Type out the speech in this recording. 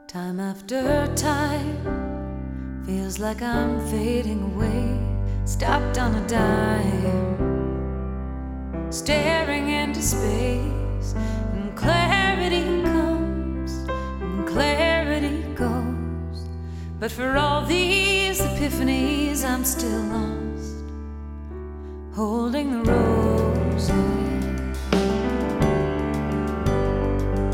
Time after time feels like I'm fading away, stopped on a dime, staring into space, and clarity comes and clarity goes. But for all these epiphanies, I'm still lost, holding the roses.